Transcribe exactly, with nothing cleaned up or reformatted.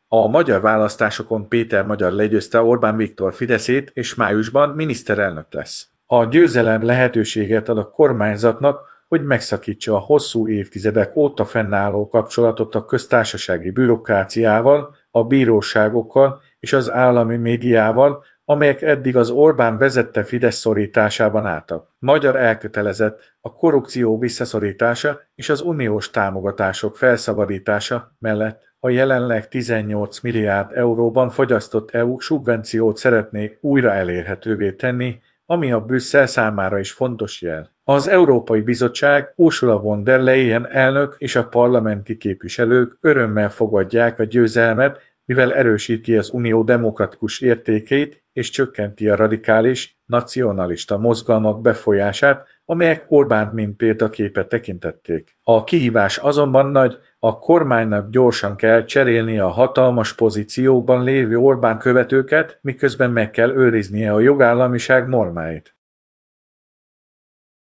A magyar választásokon Péter Magyar legyőzte Orbán Viktor Fideszét, és májusban miniszterelnök lesz. A győzelem lehetőséget ad a kormányzatnak, hogy megszakítsa a hosszú évtizedek óta fennálló kapcsolatot a köztársasági bürokráciával, a bíróságokkal és az állami médiával, amelyek eddig az Orbán vezette Fidesz szorításában álltak. Magyar elkötelezett a korrupció visszaszorítása és az uniós támogatások felszabadítása mellett a jelenleg tizennyolc milliárd euróban fogyasztott é u szubvenciót szeretné újra elérhetővé tenni, ami a Brüsszel számára is fontos jel. Az Európai Bizottság, Ursula von der Leyen elnök és a parlamenti képviselők örömmel fogadják a győzelmet, mivel erősíti az unió demokratikus értékeit és csökkenti a radikális, nacionalista mozgalmak befolyását, amelyek Orbánt mint példaképet tekintették. A kihívás azonban nagy, a kormánynak gyorsan kell cserélnie a hatalmas pozíciókban lévő Orbán követőket, miközben meg kell őriznie a jogállamiság normáit.